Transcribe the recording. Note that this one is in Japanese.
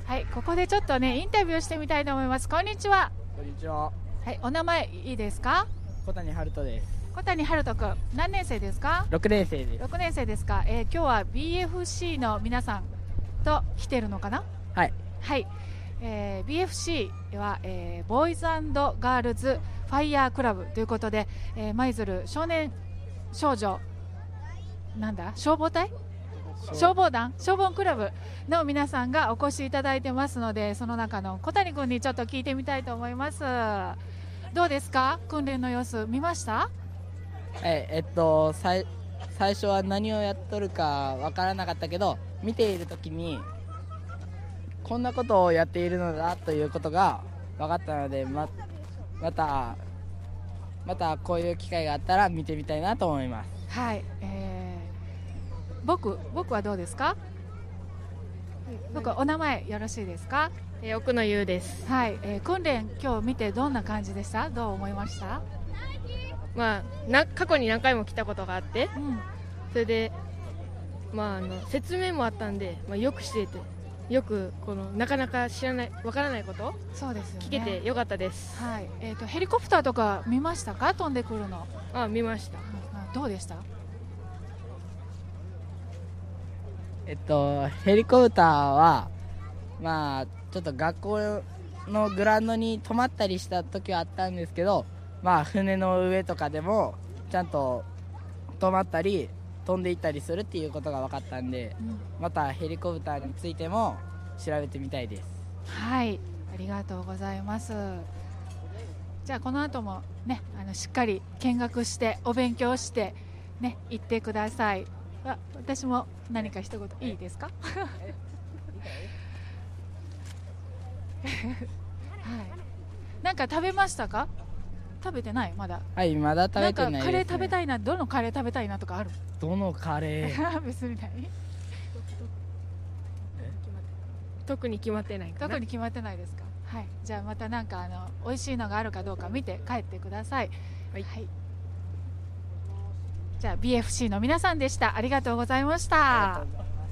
はい、ここでちょっとねインタビューしてみたいと思います。こんにちは。 こんにちは。 はい、お名前いいですか？ 小谷春人です。 小谷春人くん、何年生ですか 6年生です。 6年生ですか。今日は BFC の皆さんと来てるのかな？ はい。 はい、BFC は、ボーイズ&ガールズファイヤークラブということで、舞鶴少年少女なんだ消防隊消防団消防クラブの皆さんがお越しいただいてますので、その中の小谷君にちょっと聞いてみたいと思います。どうですか、訓練の様子見ました？ 最初は何をやっとるかわからなかったけど、見ているときにこんなことをやっているのだということが分かったので、またこういう機会があったら見てみたいなと思います。 はい、僕はどうですか？僕お名前よろしいですか？ 奥野優です。 はい、訓練今日見てどんな感じでした？どう思いました？ 過去に何回も来たことがあって、それで、説明もあったんで、よくしてて、よくなかなか知らないわからないことそうですよね、 聞けてよかったです。 はい、ヘリコプターとか見ましたか？飛んでくるの。 見ました。 どうでした？ ヘリコプターはちょっと学校のグラウンドに止まったりした時はあったんですけど、船の上とかでもちゃんと止まったり飛んでいったりするっていうことが分かったんで、またヘリコプターについても調べてみたいです。 はい、ありがとうございます。じゃあこの後もね、しっかり見学してお勉強してね行ってください。私も何か一言いいですか？はい、なんか食べましたか？食べてない？まだ。 はい、まだ食べてないですね。 なんかカレー食べたいな、どのカレー食べたいなとかある？ どのカレー？ 別にない。 特に決まってないかな。 特に決まってないですか？はい、じゃあまたなんか美味しいのがあるかどうか見て帰ってください。はい、はい、じゃあ BFC の皆さんでした。ありがとうございました。